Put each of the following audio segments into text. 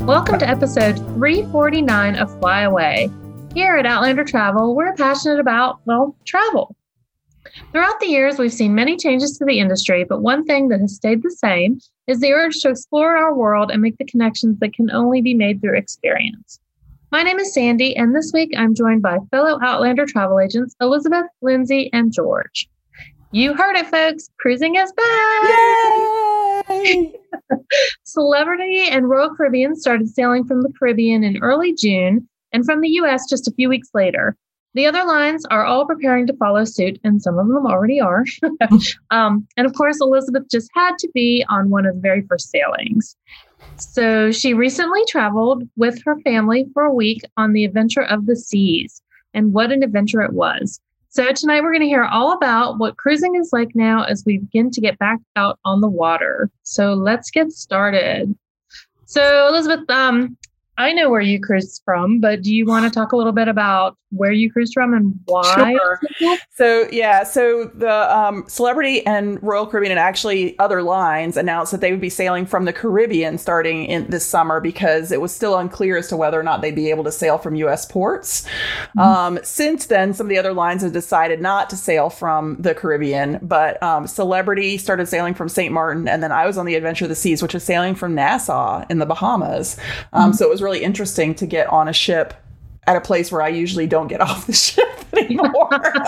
Welcome to episode 349 of Fly Away. Here at Outlander Travel, we're passionate about, travel. Throughout the years, we've seen many changes to the industry, but one thing that has stayed the same is the urge to explore our world and make the connections that can only be made through experience. My name is Sandy, and this week I'm joined by fellow Outlander travel agents, Elizabeth, Lindsay, and George. You heard it, folks. Cruising is back! Yay! Celebrity and Royal Caribbean started sailing from the Caribbean in early June and from the U.S. just a few weeks later. The other lines are all preparing to follow suit, and some of them already are. And of course, Elizabeth just had to be on one of the very first sailings. So she recently traveled with her family for a week on the Adventure of the Seas, and what an adventure it was. So tonight we're going to hear all about what cruising is like now as we begin to get back out on the water. So let's get started. So Elizabeth, I know where you cruised from, but do you want to talk a little bit about where you cruised from and why? Sure. So the Celebrity and Royal Caribbean and actually other lines announced that they would be sailing from the Caribbean starting in this summer because it was still unclear as to whether or not they'd be able to sail from U.S. ports. Mm-hmm. Since then, some of the other lines have decided not to sail from the Caribbean, but Celebrity started sailing from St. Martin, and then I was on the Adventure of the Seas, which is sailing from Nassau in the Bahamas. So it was really interesting to get on a ship at a place where I usually don't get off the ship anymore.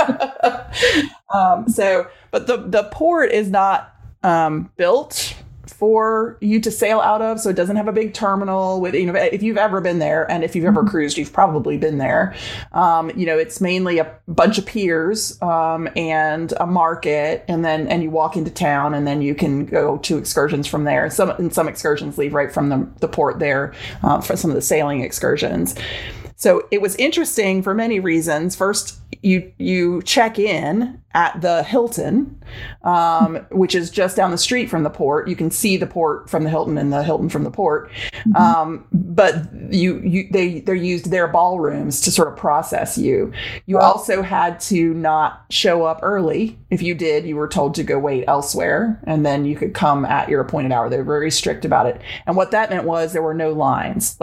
But the port is not built for you to sail out of, so it doesn't have a big terminal with, if you've ever been there, and if you've ever cruised, you've probably been there. It's mainly a bunch of piers and a market, and you walk into town, and then you can go to excursions from there. Some excursions leave right from the port there for some of the sailing excursions. So it was interesting for many reasons. First, you check in at the Hilton, which is just down the street from the port. You can see the port from the Hilton and the Hilton from the port. But they used their ballrooms to sort of process you. You also had to not show up early. If you did, you were told to go wait elsewhere, and then you could come at your appointed hour. They were very strict about it. And what that meant was there were no lines.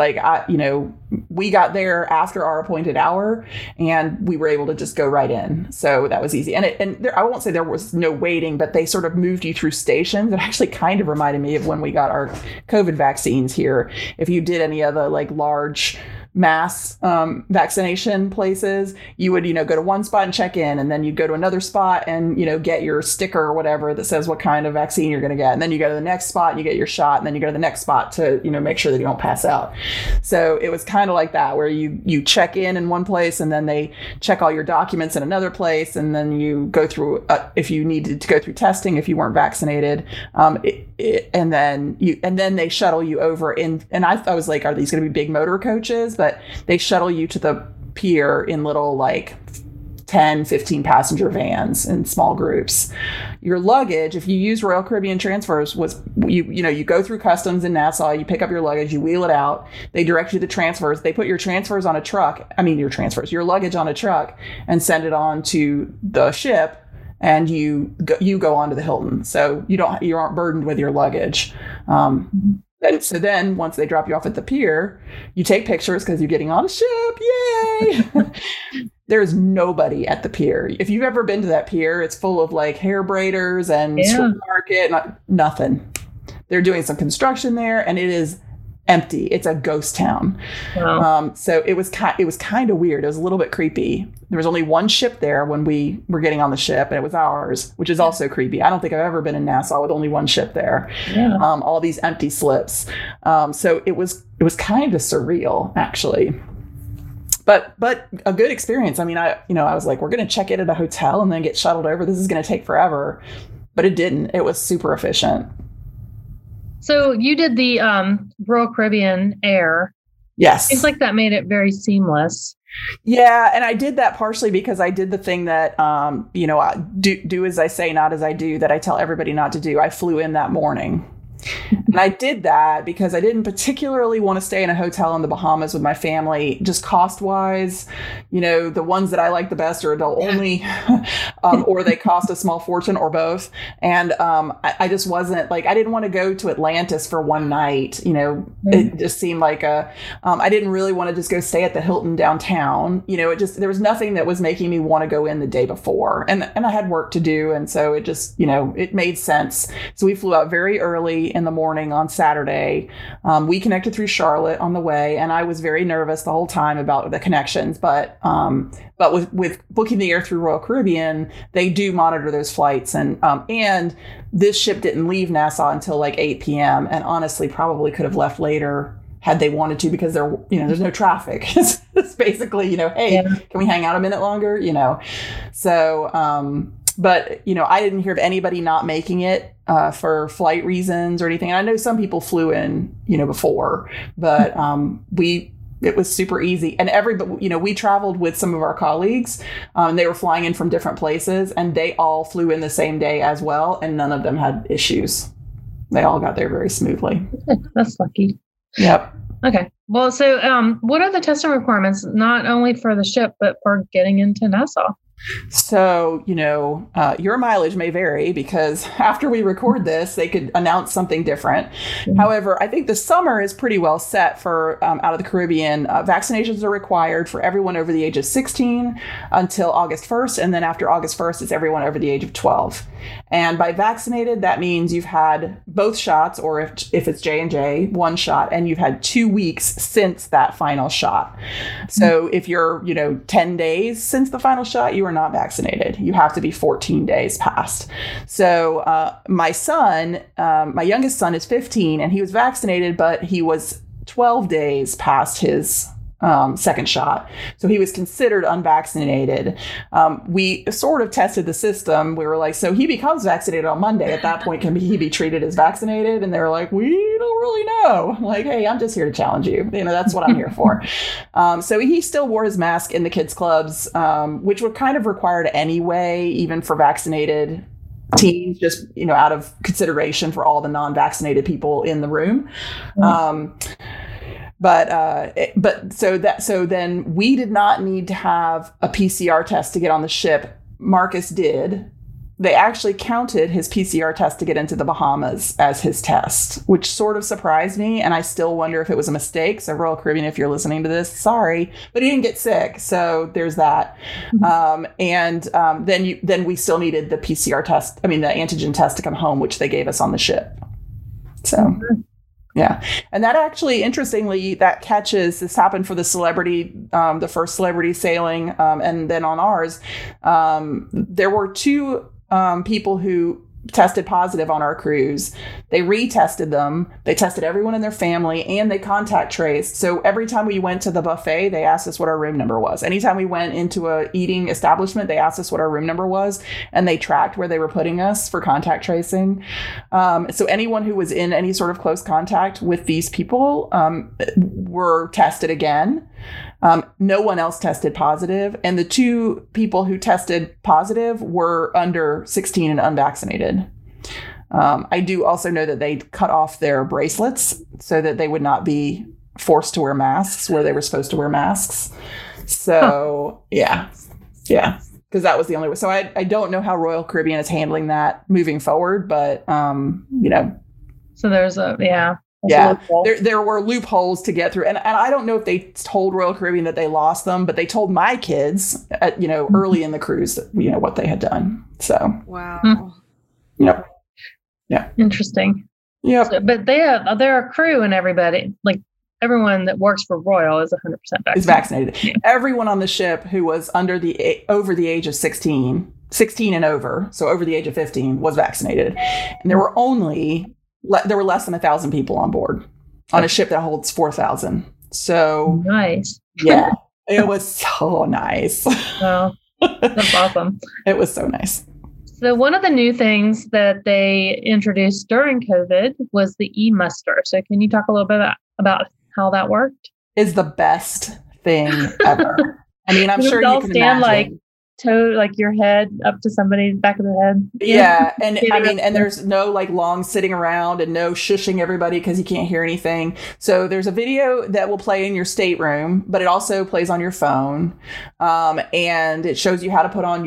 We got there after our appointed hour, and we were able to just go right in. So that was easy. I won't say there was no waiting, but they sort of moved you through stations. It actually kind of reminded me of when we got our COVID vaccines here. If you did any of the large mass vaccination places, you would go to one spot and check in, and then you'd go to another spot and get your sticker or whatever that says what kind of vaccine you're going to get, and then you go to the next spot and you get your shot, and then you go to the next spot to make sure that you don't pass out. So it was kind of like that, where you check in one place, and then they check all your documents in another place, and then you go through if you needed to go through testing if you weren't vaccinated, and then they shuttle you over in. And I was like, are these going to be big motor coaches? But they shuttle you to the pier in little 10, 15 passenger vans in small groups. Your luggage, if you use Royal Caribbean transfers, was you go through customs in Nassau, you pick up your luggage, you wheel it out, they direct you to transfers, they put your transfers on a truck, your luggage on a truck, and send it on to the ship, and you go on to the Hilton. So you aren't burdened with your luggage. And so then once they drop you off at the pier, you take pictures because you're getting on a ship. Yay! There's nobody at the pier. If you've ever been to that pier, it's full of hair braiders and street market, nothing. They're doing some construction there, and it is empty. It's a ghost town. Wow. So it was kind of weird. It was a little bit creepy. There was only one ship there when we were getting on the ship, and it was ours, which is also creepy. I don't think I've ever been in Nassau with only one ship there. Yeah. All these empty slips. So it was kind of surreal, actually. But a good experience. I was like, we're going to check in at a hotel and then get shuttled over. This is going to take forever. But it didn't. It was super efficient. So you did the Royal Caribbean Air. Yes. Seems like that made it very seamless. Yeah, and I did that partially because I did the thing that, do as I say, not as I do, that I tell everybody not to do. I flew in that morning. And I did that because I didn't particularly want to stay in a hotel in the Bahamas with my family, just cost wise. The ones that I like the best are adult only, or they cost a small fortune, or both. And I just wasn't I didn't want to go to Atlantis for one night. It just seemed like I didn't really want to just go stay at the Hilton downtown. There was nothing that was making me want to go in the day before. And I had work to do. And so it just, it made sense. So we flew out very early in the morning on Saturday. We connected through Charlotte on the way, and I was very nervous the whole time about the connections. But with booking the air through Royal Caribbean, they do monitor those flights, and this ship didn't leave Nassau until 8 p.m. and honestly probably could have left later had they wanted to, because there's no traffic. It's basically, hey, can we hang out a minute longer? So. But, I didn't hear of anybody not making it for flight reasons or anything. And I know some people flew in, before, but it was super easy. And we traveled with some of our colleagues. They were flying in from different places, and they all flew in the same day as well. And none of them had issues. They all got there very smoothly. That's lucky. Yep. Okay. Well, so what are the testing requirements, not only for the ship, but for getting into Nassau? So, your mileage may vary, because after we record this, they could announce something different. Mm-hmm. However, I think the summer is pretty well set for out of the Caribbean. Vaccinations are required for everyone over the age of 16 until August 1st. And then after August 1st, it's everyone over the age of 12. And by vaccinated, that means you've had both shots, or if it's J&J, one shot, and you've had 2 weeks since that final shot. So if you're, 10 days since the final shot, you are not vaccinated. You have to be 14 days past. So my son, my youngest son is 15, and he was vaccinated, but he was 12 days past his second shot. So he was considered unvaccinated. We sort of tested the system. We were like, so he becomes vaccinated on Monday. At that point, can he be treated as vaccinated? And they were like, we don't really know. I'm like, hey, I'm just here to challenge you. That's what I'm here for. So he still wore his mask in the kids' clubs, which were kind of required anyway, even for vaccinated teens, just, out of consideration for all the non-vaccinated people in the room. But so then we did not need to have a PCR test to get on the ship. Marcus did. They actually counted his PCR test to get into the Bahamas as his test, which sort of surprised me. And I still wonder if it was a mistake. So Royal Caribbean, if you're listening to this, sorry, but he didn't get sick. So there's that. Then we still needed the PCR test. the antigen test to come home, which they gave us on the ship. So. Yeah. And that actually, interestingly, this happened for the Celebrity, the first Celebrity sailing. And then on ours, there were two people who tested positive on our cruise. They retested them. They tested everyone in their family, and they contact traced. So every time we went to the buffet, they asked us what our room number was. Anytime we went into a eating establishment, they asked us what our room number was, and they tracked where they were putting us for contact tracing. So anyone who was in any sort of close contact with these people were tested again. No one else tested positive, and the two people who tested positive were under 16 and unvaccinated. I do also know that they cut off their bracelets so that they would not be forced to wear masks where they were supposed to wear masks. So, yeah, because that was the only way. So I don't know how Royal Caribbean is handling that moving forward, but, So there's there were loopholes to get through. And I don't know if they told Royal Caribbean that they lost them, but they told my kids, early in the cruise, what they had done. So. Wow. Yep. Yeah. Interesting. Yep. So, but their crew and everybody, everyone that works for Royal is 100% vaccinated. Is vaccinated. Yeah. Everyone on the ship who was over the age of 16 and over, so over the age of 15, was vaccinated. And there were less than 1,000 people on board on a ship that holds 4,000. So nice. Yeah, it was so nice. Well, that's awesome. It was so nice. So one of the new things that they introduced during COVID was the e-muster. So can you talk a little bit about how that worked? Is the best thing ever. I'm sure all you can stand imagine. toe, like your head up to somebody's back of the head. Yeah. And I mean, and there's no like long sitting around and no shushing everybody because you can't hear anything. So there's a video that will play in your stateroom, but it also plays on your phone. And it shows you how to put on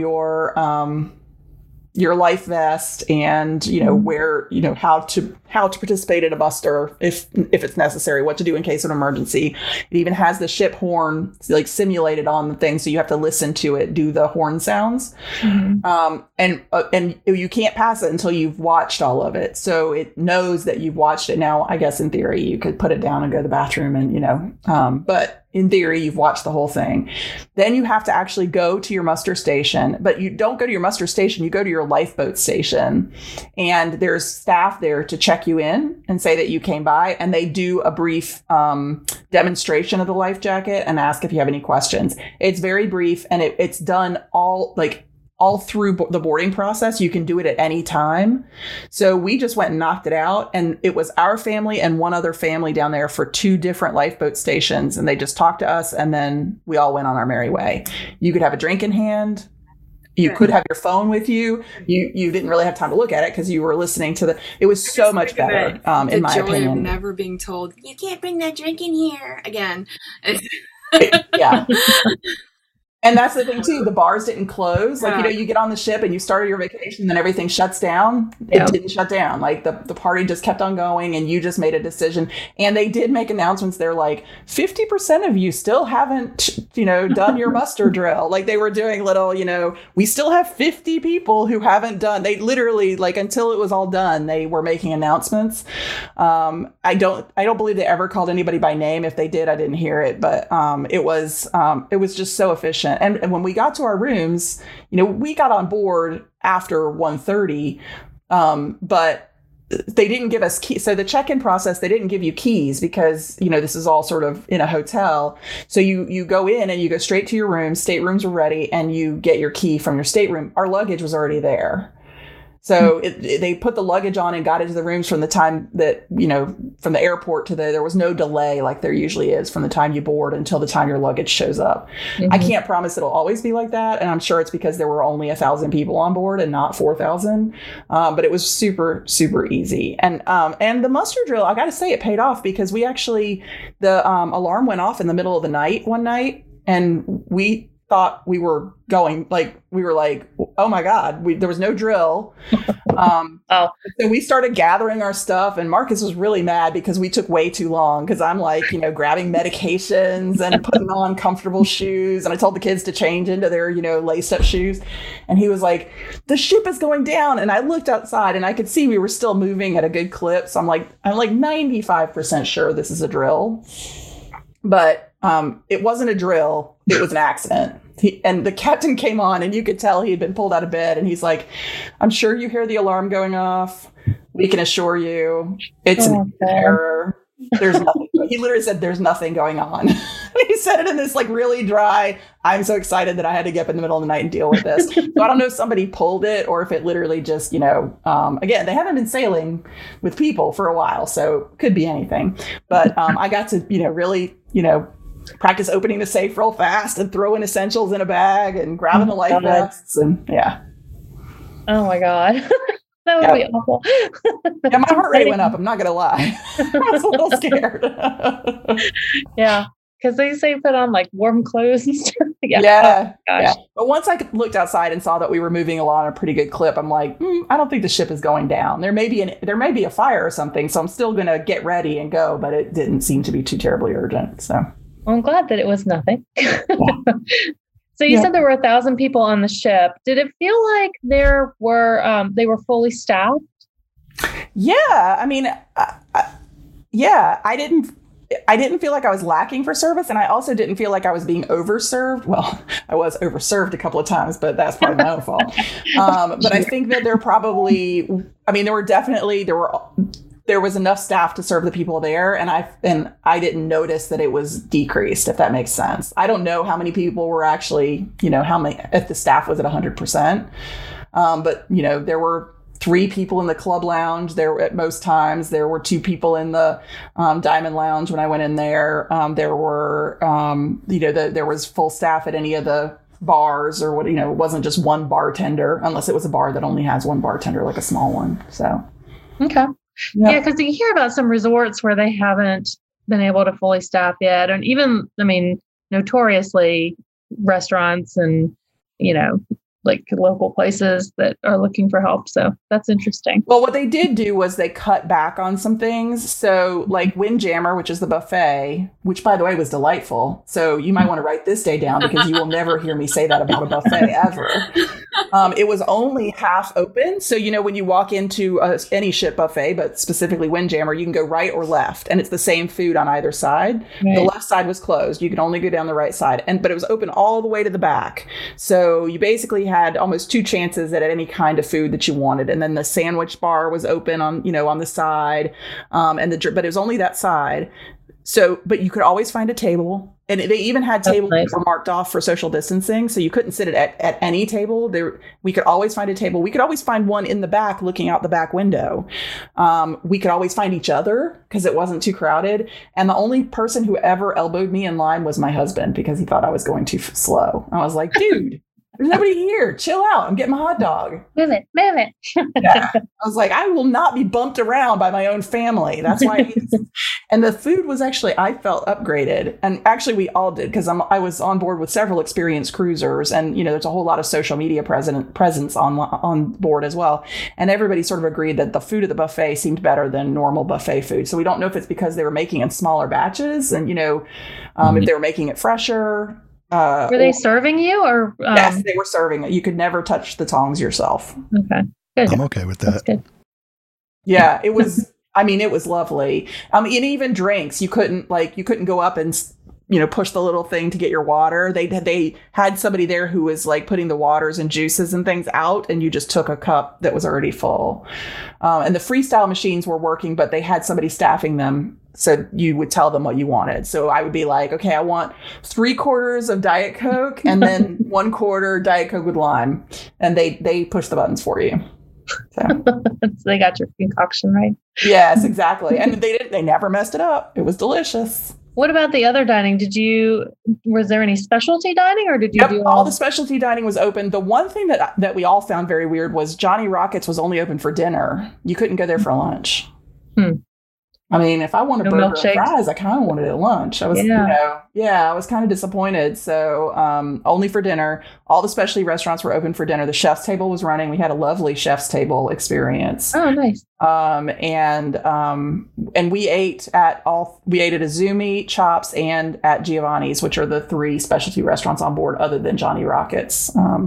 your life vest and, you know, where, you know, how to participate in a muster if it's necessary, what to do in case of an emergency. It even has the ship horn like simulated on the thing. So you have to listen to it, do the horn sounds. And you can't pass it until you've watched all of it. So it knows that you've watched it. Now, I guess in theory, you could put it down and go to the bathroom and, you know, but in theory, you've watched the whole thing. Then you have to actually go to your muster station, but you don't go to your muster station. You go to your lifeboat station, and there's staff there to check you in and say that you came by, and they do a brief demonstration of the life jacket and ask if you have any questions. It's very brief, and it's done all through the boarding process. You can do it at any time. So we just went and knocked it out. And it was our family and one other family down there for 2 different lifeboat stations. And they just talked to us. And then we all went on our merry way. You could have a drink in hand. You could have your phone with you. You didn't really have time to look at it because you were listening to it was so much better, in my opinion. The joy of never being told, you can't bring that drink in here again. Yeah. And that's the thing, too. The bars didn't close. Like, you know, you get on the ship and you started your vacation, then everything shuts down. It didn't shut down. Like, the party just kept on going, and you just made a decision. And they did make announcements. They're like, 50% of you still haven't, you know, done your muster drill. Like, they were doing little, you know, we still have 50 people who haven't done. They literally, like, until it was all done, they were making announcements. I don't believe they ever called anybody by name. If they did, I didn't hear it. But it was just so efficient. And when we got to our rooms, you know, we got on board after 1:30, but they didn't give us keys. So the check-in process, they didn't give you keys because, you know, this is all sort of in a hotel. So you go in and you go straight to your room. Staterooms are ready, and you get your key from your stateroom. Our luggage was already there. So they put the luggage on and got into the rooms from the time that, you know, from the airport to there was no delay like there usually is from the time you board until the time your luggage shows up. I can't promise it'll always be like that. And I'm sure it's because there were only 1,000 people on board and not 4,000. But it was super, super easy. And the muster drill, I got to say, it paid off because we actually, the alarm went off in the middle of the night one night, and we thought we were going, like, we were like, oh my God, there was no drill. So we started gathering our stuff, and Marcus was really mad because we took way too long. Cause I'm like, you know, grabbing medications and putting on comfortable shoes. And I told the kids to change into their, you know, laced up shoes. And he was like, the ship is going down. And I looked outside and I could see we were still moving at a good clip. So I'm like 95% sure this is a drill, but it wasn't a drill. It was an accident. And the captain came on, and you could tell he had been pulled out of bed. And he's like, I'm sure you hear the alarm going off. We can assure you it's an error. There's nothing. He literally said, there's nothing going on. He said it in this like really dry, I'm so excited that I had to get up in the middle of the night and deal with this. So I don't know if somebody pulled it or if it literally just, you know, again, they haven't been sailing with people for a while, so it could be anything. But I got to, you know, really, you know, practice opening the safe real fast and throwing essentials in a bag and grabbing the life vests, and oh my God. That would be awful. Yeah, my heart rate went up, I'm not gonna lie. I was a little scared. Yeah, because they say put on like warm clothes and stuff. Yeah. But once I looked outside and saw that we were moving along a pretty good clip, I'm like, I don't think the ship is going down. There may be a fire or something, so I'm still gonna get ready and go. But it didn't seem to be too terribly urgent. So I'm glad that it was nothing. So you said there were 1,000 people on the ship. Did it feel like there were they were fully staffed? Yeah, I mean, I didn't feel like I was lacking for service, and I also didn't feel like I was being overserved. Well, I was overserved a couple of times, but that's probably my own fault. But I think that there was enough staff to serve the people there, and I didn't notice that it was decreased, if that makes sense. I don't know how many people were actually, you know, if the staff was at 100%. But, you know, there were 3 people in the club lounge there at most times. There were 2 people in the Diamond Lounge when I went in there. There were, there was full staff at any of the bars or what, it wasn't just one bartender, unless it was a bar that only has one bartender, like a small one. So, okay. Yeah, because you hear about some resorts where they haven't been able to fully staff yet. And even, notoriously restaurants and, like local places that are looking for help. So that's interesting. Well, what they did do was they cut back on some things. So like Windjammer, which is the buffet, which by the way was delightful. So you might want to write this day down because you will never hear me say that about a buffet ever. It was only half open. So, when you walk into any ship buffet, but specifically Windjammer, you can go right or left and it's the same food on either side. Right. The left side was closed. You could only go down the right side. But it was open all the way to the back. So you basically had almost 2 chances at any kind of food that you wanted. And then the sandwich bar was open on the side. But it was only that side. So, but you could always find a table. And they even had tables that were marked off for social distancing. So you couldn't sit at any table. We could always find a table. We could always find one in the back looking out the back window. We could always find each other because it wasn't too crowded. And the only person who ever elbowed me in line was my husband because he thought I was going too slow. I was like, dude. There's nobody here. Chill out. I'm getting my hot dog. Move it. Yeah. I was like, I will not be bumped around by my own family. That's why. And the food was actually, I felt upgraded. And actually we all did because I was on board with several experienced cruisers. And, there's a whole lot of social media presence on board as well. And everybody sort of agreed that the food at the buffet seemed better than normal buffet food. So we don't know if it's because they were making in smaller batches and, if they were making it fresher. Were they serving you or? Yes, they were serving it. You could never touch the tongs yourself. Okay, good. I'm okay with that. That's good. Yeah, it was, it was lovely. And even drinks, you couldn't go up and, push the little thing to get your water. They had somebody there who was like putting the waters and juices and things out and you just took a cup that was already full. And the freestyle machines were working, but they had somebody staffing them. So you would tell them what you wanted. So I would be like, okay, I want 3/4 of Diet Coke and then 1/4 Diet Coke with lime. And they push the buttons for you. So. So they got your concoction right. Yes, exactly. And they never messed it up. It was delicious. What about the other dining? Was there any specialty dining or did you do all the specialty dining was open. The one thing that we all found very weird was Johnny Rockets was only open for dinner. You couldn't go there for lunch. If I wanted burger and fries, I kind of wanted it at lunch. I was, I was kind of disappointed. So only for dinner. All the specialty restaurants were open for dinner. The chef's table was running. We had a lovely chef's table experience. Oh, nice. And we ate at Azumi, Chops, and at Giovanni's, which are the 3 specialty restaurants on board other than Johnny Rockets.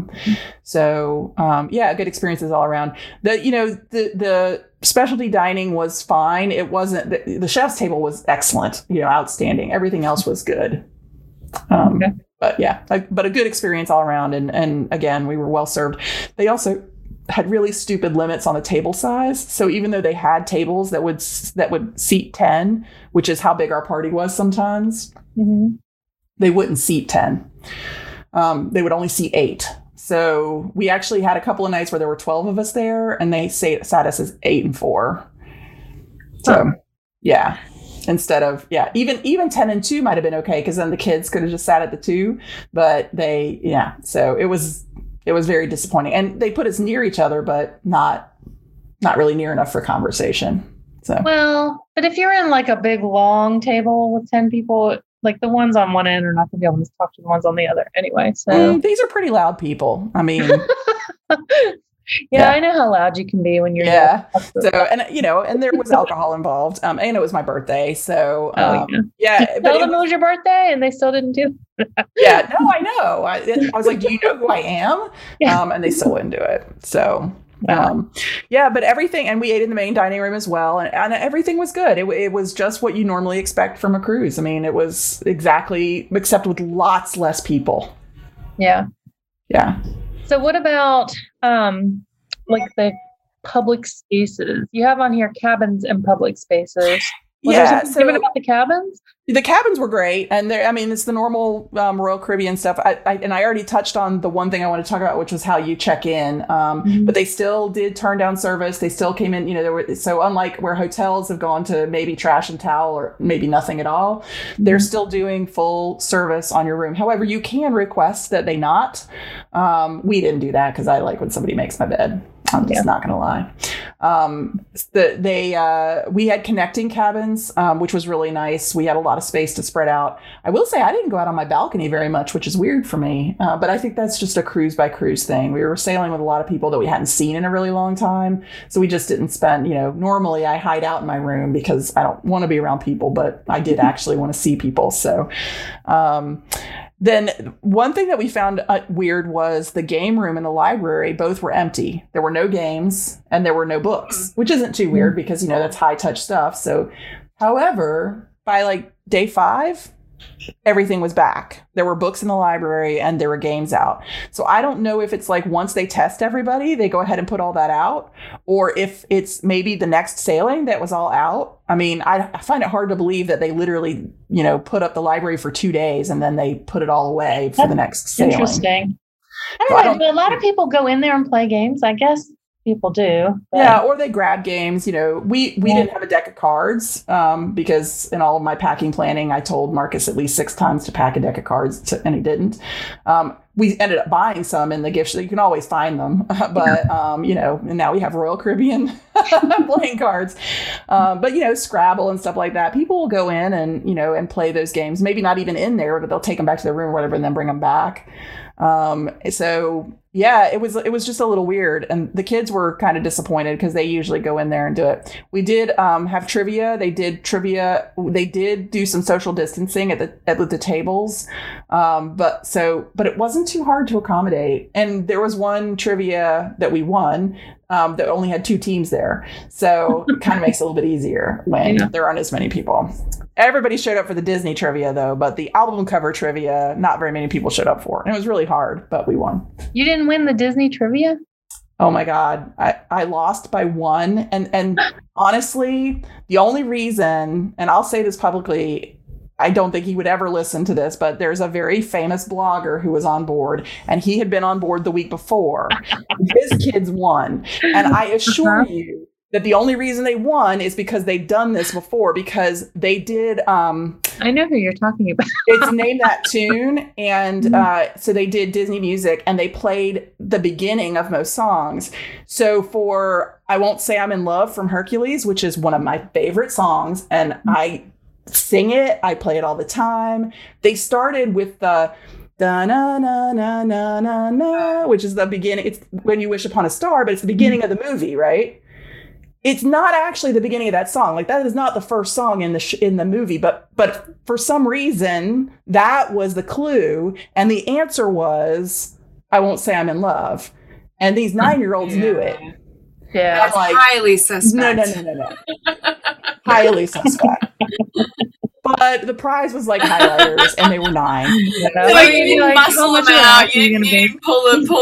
Good experiences all around. The specialty dining was fine. It wasn't, the chef's table was excellent, outstanding. Everything else was good. Okay. But a good experience all around. And again, we were well served. They also had really stupid limits on the table size. So even though they had tables that would seat 10, which is how big our party was sometimes, they wouldn't seat 10. They would only seat 8. So we actually had a couple of nights where there were 12 of us there and they sat us as 8 and 4. So instead of, even 10 and 2 might've been okay. Cause then the kids could have just sat at the 2, but so it was very disappointing and they put us near each other, but not really near enough for conversation. So, well, but if you're in like a big long table with 10 people, like the ones on one end are not going to be able to talk to the ones on the other anyway. So these are pretty loud people. I mean, I know how loud you can be when you're So and there was alcohol involved. And it was my birthday, so tell them it was your birthday, and they still didn't do it. No, I know. I was like, do you know who I am? And they still wouldn't do it. So. But everything, and we ate in the main dining room as well, and everything was good. It was just what you normally expect from a cruise. I mean, it was exactly, except with lots less people. Yeah. So what about like the public spaces? You have on here cabins and public spaces. Was there something given about the cabins? The cabins were great, and it's the normal Royal Caribbean stuff. I already touched on the one thing I want to talk about, which was how you check in. But they still did turn down service. They still came in. So unlike where hotels have gone to maybe trash and towel or maybe nothing at all, they're still doing full service on your room. However, you can request that they not. We didn't do that because I like when somebody makes my bed. I'm just not going to lie. We had connecting cabins, which was really nice. We had a lot of space to spread out. I will say I didn't go out on my balcony very much, which is weird for me. But I think that's just a cruise by cruise thing. We were sailing with a lot of people that we hadn't seen in a really long time. So we just didn't spend, normally I hide out in my room because I don't want to be around people, but I did actually want to see people. So, then one thing that we found weird was the game room and the library both were empty. There were no games and there were no books, which isn't too weird because, that's high touch stuff. So, however, by like day 5, everything was back. There were books in the library and there were games out. So I don't know if it's like once they test everybody, they go ahead and put all that out, or if it's maybe the next sailing that was all out. I find it hard to believe that they literally, put up the library for 2 days and then they put it all away for the next sailing. Interesting. I don't know. A lot of people go in there and play games. I guess people do. But. Yeah, or they grab games. We didn't have a deck of cards because in all of my packing planning, I told Marcus at least 6 times to pack a deck of cards, and he didn't. We ended up buying some in the gift shop. You can always find them, but and now we have Royal Caribbean playing cards. But Scrabble and stuff like that. People will go in and and play those games. Maybe not even in there, but they'll take them back to their room or whatever, and then bring them back. So yeah, it was just a little weird, and the kids were kind of disappointed because they usually go in there and do it. We did have trivia. They did trivia. They did do some social distancing at the tables, but it wasn't too hard to accommodate. And there was one trivia that we won that only had 2 teams there, so it kind of makes it a little bit easier when there aren't as many people. Everybody showed up for the Disney trivia, though, but the album cover trivia, not very many people showed up for. And it was really hard, but we won. You didn't win the Disney trivia? Oh, my God. I lost by 1. And honestly, the only reason, and I'll say this publicly, I don't think he would ever listen to this, but there's a very famous blogger who was on board, and he had been on board the week before. His kids won. And I assure you, that the only reason they won is because they've done this before, because they did. I know who you're talking about. It's Name That Tune. And so they did Disney music and they played the beginning of most songs. So for I Won't Say I'm in Love from Hercules, which is one of my favorite songs, and I sing it. I play it all the time. They started with the da na na na na na na, which is the beginning. It's When You Wish Upon a Star, but it's the beginning of the movie, right? It's not actually the beginning of that song. Like, that is not the first song in the movie, but for some reason that was the clue, and the answer was I Won't Say I'm in Love, and these 9-year-olds knew it. Yeah, that's like, highly suspect. No. Highly suspect. But the prize was like highlighters, and they were 9. You muscle them out. You pull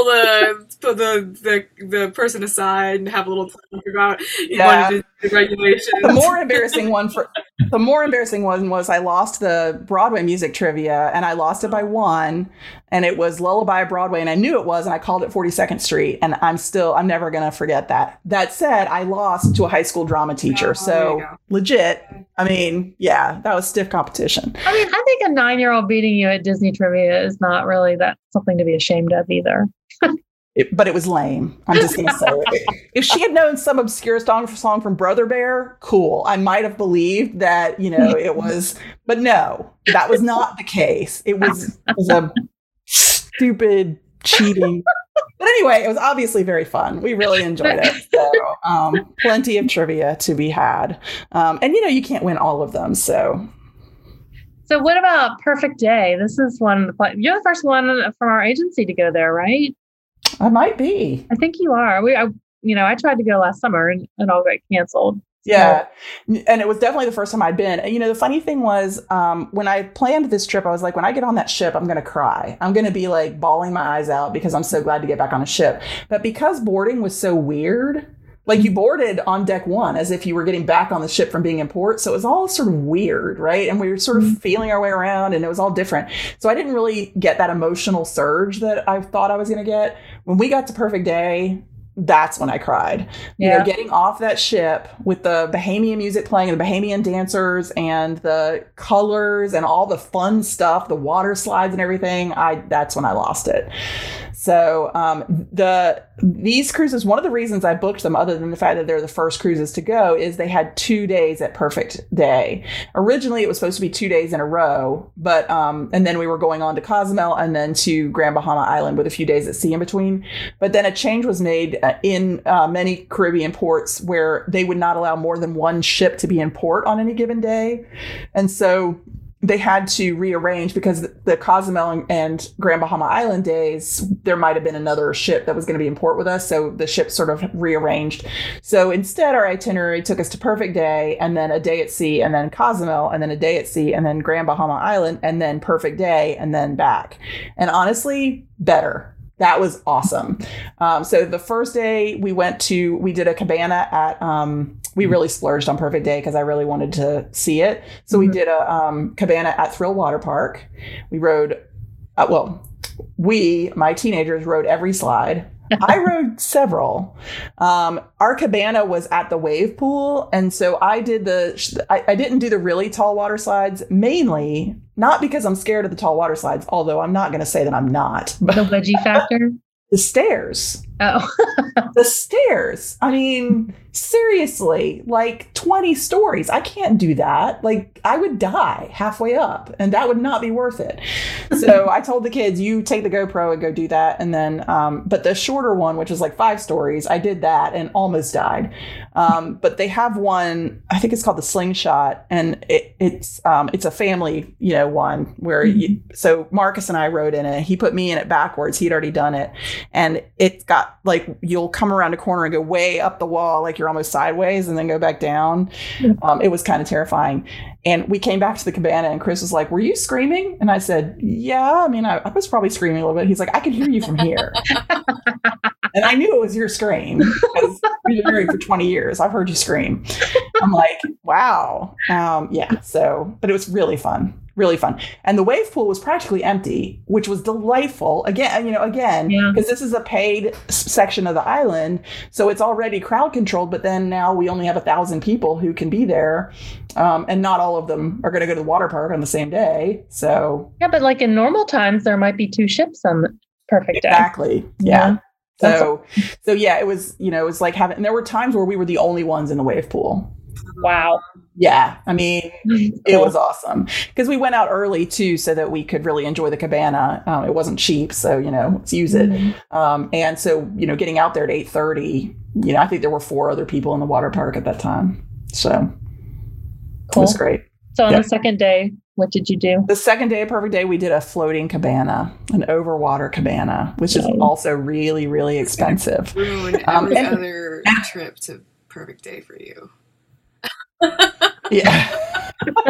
the person aside and have a little talk about the regulations. The more embarrassing one was I lost the Broadway music trivia, and I lost it by 1, and it was Lullaby Broadway, and I knew it was, and I called it 42nd Street, and I'm never going to forget that. That said, I lost to a high school drama teacher, so legit. That was stiff competition. I think a 9-year-old beating you at Disney trivia is not really that something to be ashamed of either. But it was lame. I'm just going to say it. If she had known some obscure song from Brother Bear, cool. I might have believed that, it was, but no, that was not the case. It was a stupid cheating. But anyway, it was obviously very fun. We really enjoyed it. So plenty of trivia to be had. And you can't win all of them. So what about Perfect Day? This is you're the first one from our agency to go there, right? I might be. I think you are. I tried to go last summer and all got canceled. Yeah. And it was definitely the first time I'd been. And, the funny thing was, when I planned this trip, I was like, when I get on that ship, I'm going to cry. I'm going to be like bawling my eyes out because I'm so glad to get back on a ship. But because boarding was so weird, Like you boarded on deck one as if you were getting back on the ship from being in port. So it was all sort of weird, right? And we were sort of feeling our way around and it was all different. So I didn't really get that emotional surge that I thought I was going to get. When we got to Perfect Day, that's when I cried. Yeah. You know, getting off that ship with the Bahamian music playing and the Bahamian dancers and the colors and all the fun stuff, the water slides and everything, that's when I lost it. So these cruises, one of the reasons I booked them, other than the fact that they're the first cruises to go, is they had 2 days at Perfect Day. Originally, it was supposed to be 2 days in a row, but and then we were going on to Cozumel and then to Grand Bahama Island with a few days at sea in between. But then a change was made in many Caribbean ports where they would not allow more than one ship to be in port on any given day. And so they had to rearrange because the Cozumel and Grand Bahama Island days, there might have been another ship that was going to be in port with us. So the ship sort of rearranged. So instead, our itinerary took us to Perfect Day and then a day at sea and then Cozumel and then a day at sea and then Grand Bahama Island and then Perfect Day and then back. And honestly, better. That was awesome. So the first day we did a cabana at, we really splurged on Perfect Day because I really wanted to see it. So we did a cabana at Thrill Water Park. We rode, my teenagers rode every slide. I rode several. Our cabana was at the wave pool. And so I didn't do the really tall water slides, mainly not because I'm scared of the tall water slides, although I'm not going to say that I'm not. But the wedgie factor? The stairs. Oh. The stairs. I mean, seriously, like 20 stories. I can't do that. Like, I would die halfway up, and that would not be worth it. So I told the kids, you take the GoPro and go do that. And then, but the shorter one, which is like 5 stories, I did that and almost died. But they have one, I think it's called the Slingshot, and it's a family, one where so Marcus and I rode in it. He put me in it backwards. He'd already done it. And it's got like, you'll come around a corner and go way up the wall, like you're almost sideways and then go back down. It was kind of terrifying. And we came back to the cabana and Chris was like, were you screaming? And I said, yeah, I mean, I was probably screaming a little bit. He's like, I can hear you from here. And I knew it was your scream because we've been married for 20 years. I've heard you scream. I'm like, wow. Yeah. So, but it was really fun. Really fun. And the wave pool was practically empty, which was delightful. Again, because this is a paid section of the island. So it's already crowd controlled. But then now we only have 1,000 people who can be there. And not all of them are going to go to the water park on the same day. So. Yeah, but like in normal times, there might be 2 ships on the Perfect Day. Exactly. Yeah. So yeah, it was, it was like having, and there were times where we were the only ones in the wave pool. Wow. Yeah. I mean, it was awesome because we went out early too, so that we could really enjoy the cabana. It wasn't cheap. So, let's use it. And so, getting out there at 8:30, I think there were 4 other people in the water park at that time. So It was great. So on the second day, what did you do? The second day of Perfect Day, we did a floating cabana, an overwater cabana, which is also really, really expensive. Ruined every other trip to Perfect Day for you. Yeah.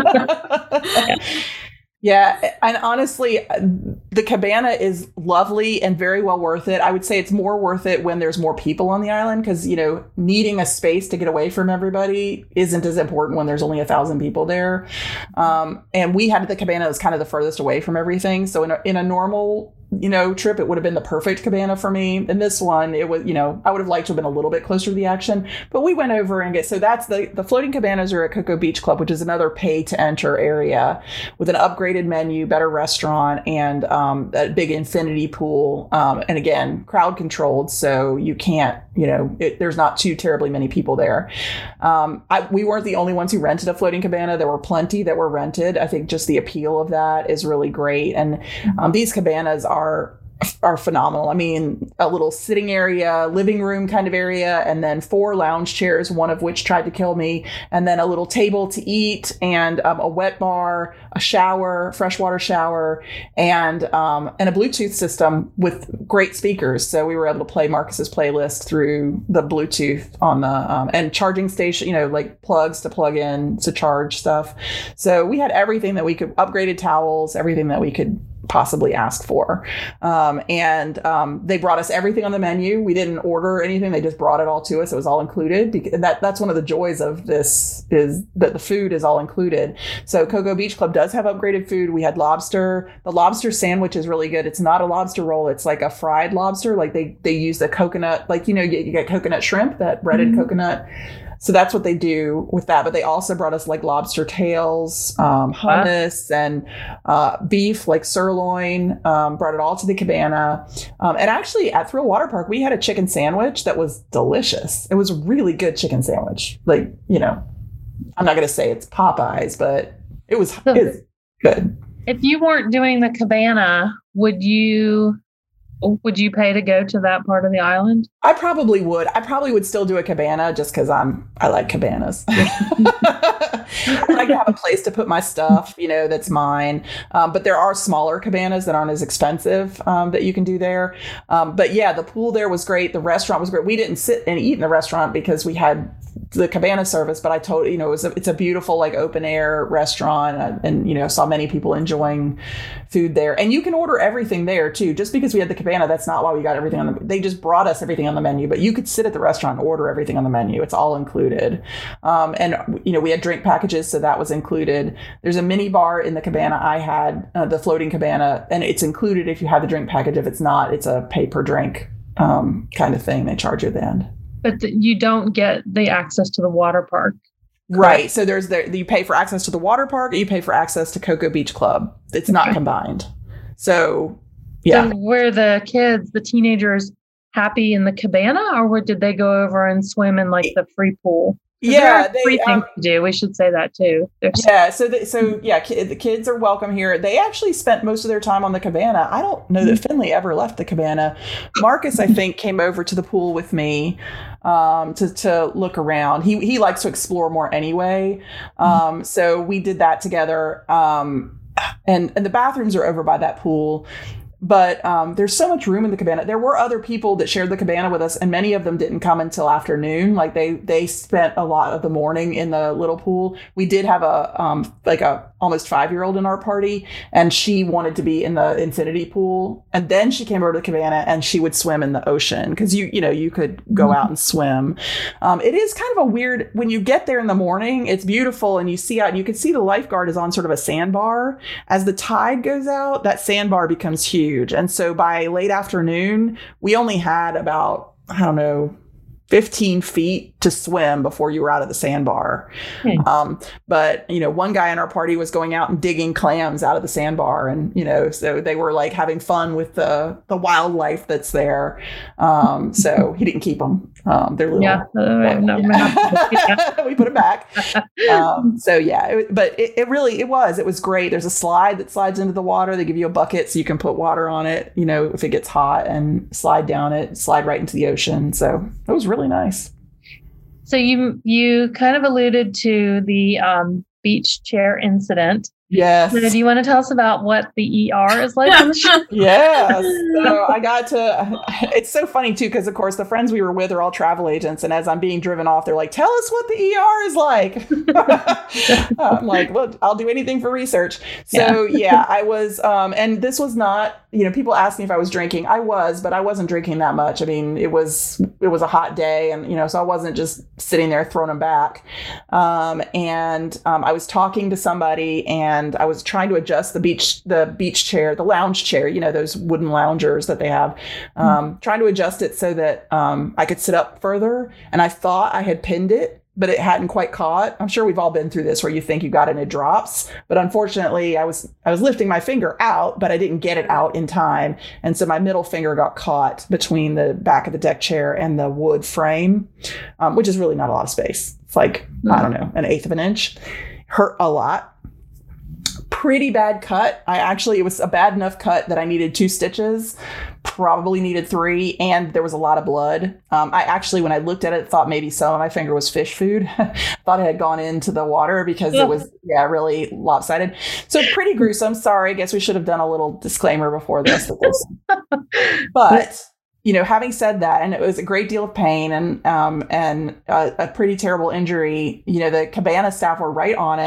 Yeah. And honestly, the cabana is lovely and very well worth it. I would say it's more worth it when there's more people on the island because, needing a space to get away from everybody isn't as important when there's only 1,000 people there. And we had the cabana that was kind of the furthest away from everything. So in a normal trip, it would have been the perfect cabana for me. And this one, it was, I would have liked to have been a little bit closer to the action, but we went over and so that's the floating cabanas are at Cocoa Beach Club, which is another pay to enter area with an upgraded menu, better restaurant, and a big infinity pool. And again, crowd controlled. So you can't, there's not too terribly many people there. We weren't the only ones who rented a floating cabana. There were plenty that were rented. I think just the appeal of that is really great. And these cabanas are phenomenal. I mean, a little sitting area, living room kind of area, and then 4 lounge chairs, one of which tried to kill me, and then a little table to eat, and a wet bar, a shower, freshwater shower, and a Bluetooth system with great speakers. So we were able to play Marcus's playlist through the Bluetooth on the and charging station, like plugs to plug in to charge stuff. So we had everything that we could, upgraded towels, everything that we could possibly ask for. And they brought us everything on the menu. We didn't order anything. They just brought it all to us. It was all included. And that's one of the joys of this, is that the food is all included. So Cocoa Beach Club does have upgraded food. We had lobster. The lobster sandwich is really good. It's not a lobster roll. It's like a fried lobster. Like they use the coconut, like, you get coconut shrimp, that breaded coconut. So that's what they do with that. But they also brought us like lobster tails, hummus, and beef, like sirloin, brought it all to the cabana. And actually at Thrill Water Park, we had a chicken sandwich that was delicious. It was a really good chicken sandwich. Like, I'm not going to say it's Popeyes, but it was good. If you weren't doing the cabana, would you pay to go to that part of the island? I probably would. I probably would still do a cabana just because I like cabanas. I like to have a place to put my stuff, that's mine. But there are smaller cabanas that aren't as expensive that you can do there. But yeah, the pool there was great. The restaurant was great. We didn't sit and eat in the restaurant because we had the cabana service, but I told it's a beautiful like open air restaurant, and saw many people enjoying food there. And you can order everything there too. Just because we had the cabana, that's not why we got everything on they just brought us everything on the menu, but you could sit at the restaurant and order everything on the menu. It's all included. And we had drink packages, so that was included. There's a mini bar in the cabana. I had the floating cabana, and it's included if you have the drink package. If it's not, it's a pay per drink kind of thing. They charge you at the end. But you don't get the access to the water park. Right. So you pay for access to the water park, or you pay for access to Cocoa Beach Club. It's not combined. So, yeah. So were the teenagers happy in the cabana, or did they go over and swim in like the free pool? Yeah, free things to do. We should say that too. The kids are welcome here. They actually spent most of their time on the cabana. I don't know that Finley ever left the cabana. Marcus, I think, came over to the pool with me to look around. He likes to explore more anyway. So we did that together. And the bathrooms are over by that pool. But there's so much room in the cabana. There were other people that shared the cabana with us, and many of them didn't come until afternoon. Like they spent a lot of the morning in the little pool. We did have a almost 5-year-old in our party, and she wanted to be in the infinity pool. And then she came over to the cabana, and she would swim in the ocean because you could go out and swim. It is kind of a weird, when you get there in the morning, it's beautiful, and you see out, and you can see the lifeguard is on sort of a sandbar. As the tide goes out, that sandbar becomes huge. And so by late afternoon, we only had about, 15 feet to swim before you were out of the sandbar. But, one guy in our party was going out and digging clams out of the sandbar. And, so they were like having fun with the wildlife that's there. So he didn't keep them. They're little. We put them back. But it was great. There's a slide that slides into the water. They give you a bucket so you can put water on it, if it gets hot, and slide down it, slide right into the ocean. So it was really nice. So you kind of alluded to the beach chair incident. Yes. So do you want to tell us about what the ER is like on the ship? Yes. So it's so funny too, because of course the friends we were with are all travel agents. And as I'm being driven off, they're like, tell us what the ER is like. I'm like, well, I'll do anything for research. So I was, and this was not, people asked me if I was drinking. I was, but I wasn't drinking that much. I mean, it was a hot day, and, so I wasn't just sitting there throwing them back. And I was talking to somebody, and I was trying to adjust the beach chair, the lounge chair, those wooden loungers that they have, trying to adjust it so that I could sit up further. And I thought I had pinned it, but it hadn't quite caught. I'm sure we've all been through this where you think you got it and it drops. But unfortunately, I was lifting my finger out, but I didn't get it out in time. And so my middle finger got caught between the back of the deck chair and the wood frame, which is really not a lot of space. It's like, I don't know, 1/8 of an inch. Hurt a lot. Pretty bad cut. It was a bad enough cut that I needed 2 stitches, probably needed 3, and there was a lot of blood. I actually, when I looked at it, thought maybe some of my finger was fish food. Thought it had gone into the water because it was, really lopsided. So pretty gruesome. Sorry, I guess we should have done a little disclaimer before this. But having said that, and it was a great deal of pain and a pretty terrible injury, the cabana staff were right on it,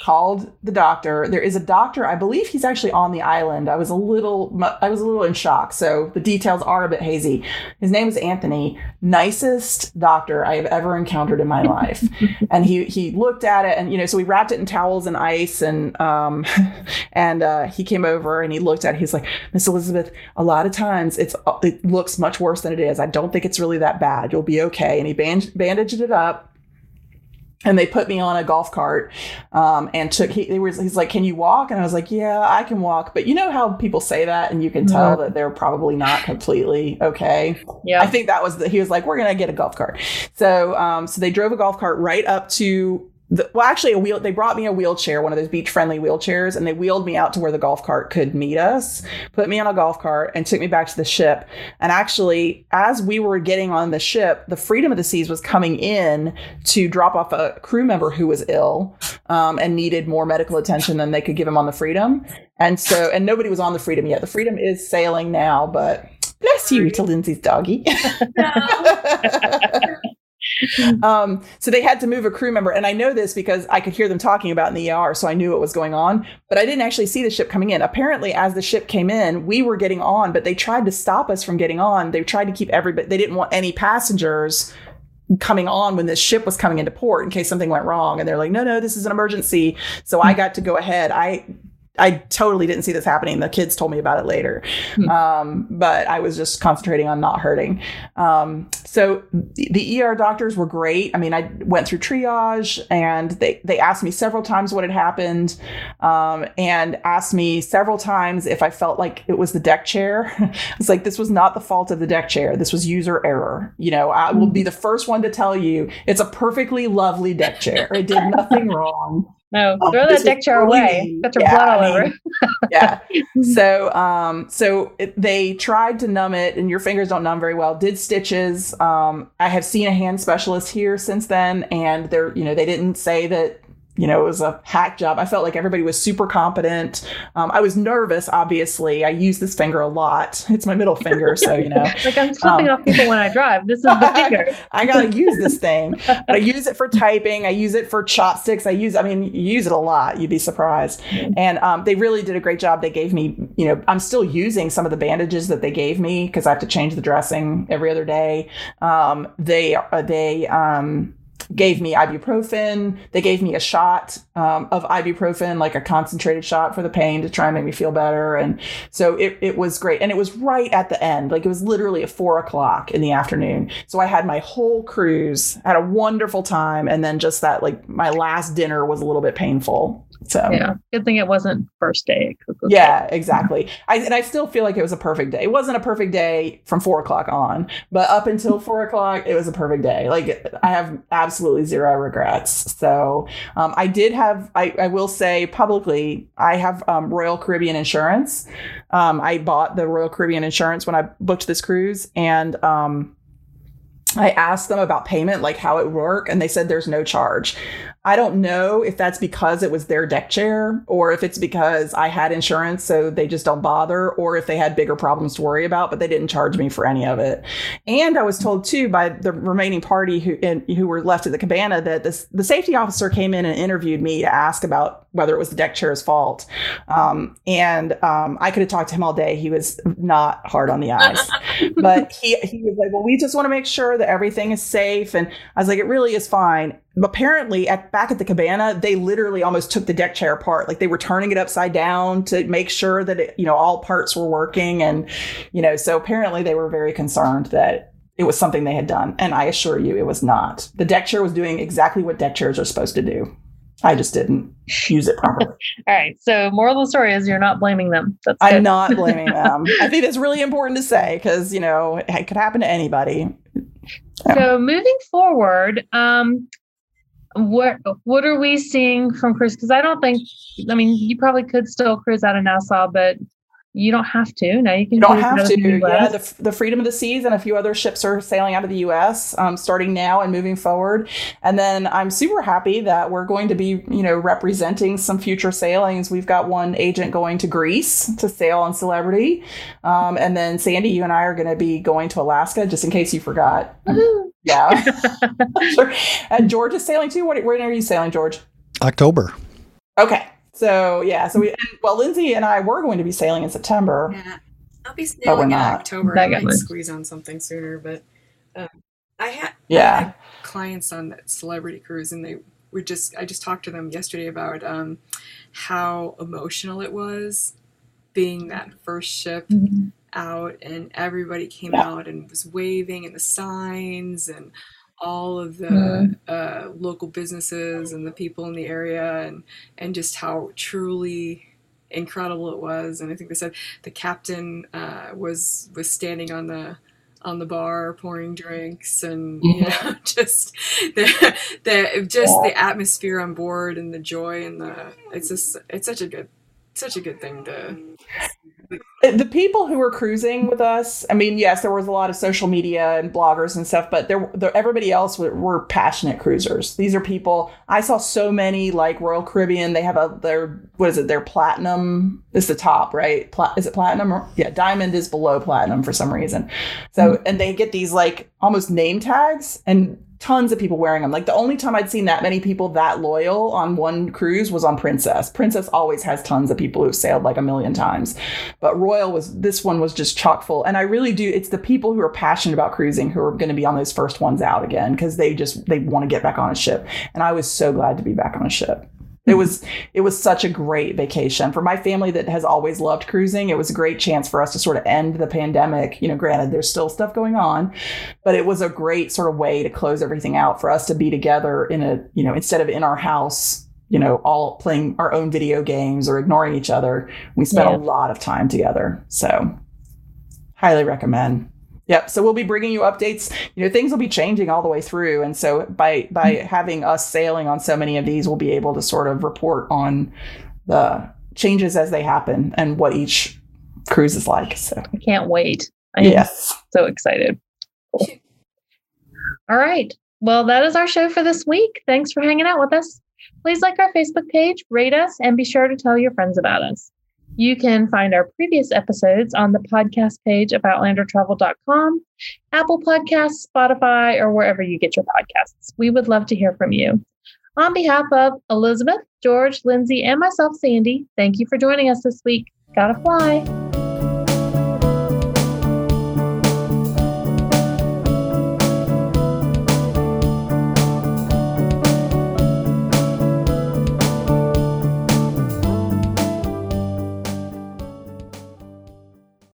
called the doctor. There is a doctor, I believe he's actually on the island. I was a little in shock. So the details are a bit hazy. His name is Anthony, nicest doctor I have ever encountered in my life. And he looked at it, and, you know, so we wrapped it in towels and ice, and he came over and he looked at it. He's like, Miss Elizabeth, a lot of times it looks much worse than it is. I don't think it's really that bad. You'll be okay. And he bandaged it up. And they put me on a golf cart, and he's like, can you walk? And I was like, yeah, I can walk. But you know how people say that, and you can tell that they're probably not completely okay. Yeah. I think that was he was like, we're going to get a golf cart. So they drove a golf cart right up to they brought me a wheelchair, one of those beach friendly wheelchairs, and they wheeled me out to where the golf cart could meet us, put me on a golf cart, and took me back to the ship. And actually, as we were getting on the ship, the Freedom of the Seas was coming in to drop off a crew member who was ill, and needed more medical attention than they could give him on the Freedom. And nobody was on the Freedom yet. The Freedom is sailing now, but bless you to Lindsay's doggy. So they had to move a crew member, and I know this because I could hear them talking about in the ER, so I knew what was going on, but I didn't actually see the ship coming in. Apparently, as the ship came in, we were getting on, but they tried to stop us from getting on. They tried to keep everybody, they didn't want any passengers coming on when this ship was coming into port in case something went wrong. And they're like, no, this is an emergency. So I got to go ahead. I totally didn't see this happening. The kids told me about it later. But I was just concentrating on not hurting. So the ER doctors were great. I mean, I went through triage, and they asked me several times what had happened, and asked me several times if I felt like it was the deck chair. It's like, this was not the fault of the deck chair. This was user error. You know, I will be the first one to tell you it's a perfectly lovely deck chair. It did nothing wrong. No, throw that deck chair away. Got your blood all over. Yeah. So they tried to numb it, and your fingers don't numb very well. Did stitches. I have seen a hand specialist here since then, and they didn't say that, you know, it was a hack job. I felt like everybody was super competent. I was nervous, obviously. I use this finger a lot. It's my middle finger, so, you know. Like, I'm slipping off people when I drive. This is the finger. I got to use this thing. But I use it for typing. I use it for chopsticks. You use it a lot. You'd be surprised. And they really did a great job. They gave me, you know, I'm still using some of the bandages that they gave me because I have to change the dressing every other day. They gave me ibuprofen. They gave me a shot of ibuprofen, like a concentrated shot for the pain to try and make me feel better. And so it was great. And it was right at the end. Like, it was literally at 4:00 in the afternoon. So I had my whole cruise, had a wonderful time. And then just that, like, my last dinner was a little bit painful. So yeah, good thing it wasn't first day. Yeah, exactly. I still feel like it was a perfect day. It wasn't a perfect day from 4:00 on, but up until 4:00, it was a perfect day. Like, I have absolutely zero regrets. So I did have, I will say publicly, I have Royal Caribbean insurance. I bought the Royal Caribbean insurance when I booked this cruise, and I asked them about payment, like how it would work, and they said there's no charge. I don't know if that's because it was their deck chair, or if it's because I had insurance, so they just don't bother, or if they had bigger problems to worry about, but they didn't charge me for any of it. And I was told too by the remaining party who were left at the cabana that the safety officer came in and interviewed me to ask about whether it was the deck chair's fault. I could have talked to him all day. He was not hard on the eyes, but he was like, well, we just want to make sure that everything is safe. And I was like, it really is fine. Apparently back at the cabana, they literally almost took the deck chair apart. Like, they were turning it upside down to make sure that it, you know, all parts were working. And, you know, so apparently they were very concerned that it was something they had done. And I assure you, it was not. The deck chair was doing exactly what deck chairs are supposed to do. I just didn't use it properly. All right. So moral of the story is you're not blaming them. That's I'm not blaming them. I think that's really important to say because, you know, it could happen to anybody. So moving forward, what are we seeing from cruise? Because you probably could still cruise out of Nassau, but you don't have to. Now you can. You don't have to. Yeah, the Freedom of the Seas and a few other ships are sailing out of the U.S. Starting now and moving forward. And then I'm super happy that we're going to be, you know, representing some future sailings. We've got one agent going to Greece to sail on Celebrity, and then Sandy, you and I are going to be going to Alaska, just in case you forgot. Woo-hoo. Yeah. Sure. And George is sailing too. When are you sailing, George? October. Okay. So Lindsay and I were going to be sailing in September. Yeah, I'll be sailing in October. I might squeeze on something sooner, but I had clients on that Celebrity Cruise, and I just talked to them yesterday about how emotional it was being that first ship out, and everybody came out and was waving, and the signs and all of the local businesses and the people in the area, and just how truly incredible it was. And I think they said the captain was standing on the bar pouring drinks, and just the atmosphere on board, and the joy, and it's such a good thing to. The people who were cruising with us, I mean, yes, there was a lot of social media and bloggers and stuff, but everybody else were passionate cruisers. These are people, I saw so many, like Royal Caribbean, they have their platinum is the top, right? Is it platinum? Diamond is below platinum for some reason. So, and they get these like almost name tags, and tons of people wearing them. Like the only time I'd seen that many people that loyal on one cruise was on Princess. Princess always has tons of people who've sailed like a million times, but Royal this one was just chock full. And I really do. It's the people who are passionate about cruising who are going to be on those first ones out again, because they want to get back on a ship. And I was so glad to be back on a ship. It was such a great vacation for my family that has always loved cruising. It was a great chance for us to sort of end the pandemic. Granted, there's still stuff going on, but it was a great sort of way to close everything out for us to be together in a, instead of in our house, all playing our own video games or ignoring each other. We spent a lot of time together. So highly recommend. Yep. So we'll be bringing you updates. Things will be changing all the way through. And so by having us sailing on so many of these, we'll be able to sort of report on the changes as they happen and what each cruise is like. So I can't wait. I am so excited. Cool. All right. Well, that is our show for this week. Thanks for hanging out with us. Please like our Facebook page, rate us, and be sure to tell your friends about us. You can find our previous episodes on the podcast page of OutlanderTravel.com, Apple Podcasts, Spotify, or wherever you get your podcasts. We would love to hear from you. On behalf of Elizabeth, George, Lindsay, and myself, Sandy, thank you for joining us this week. Gotta fly.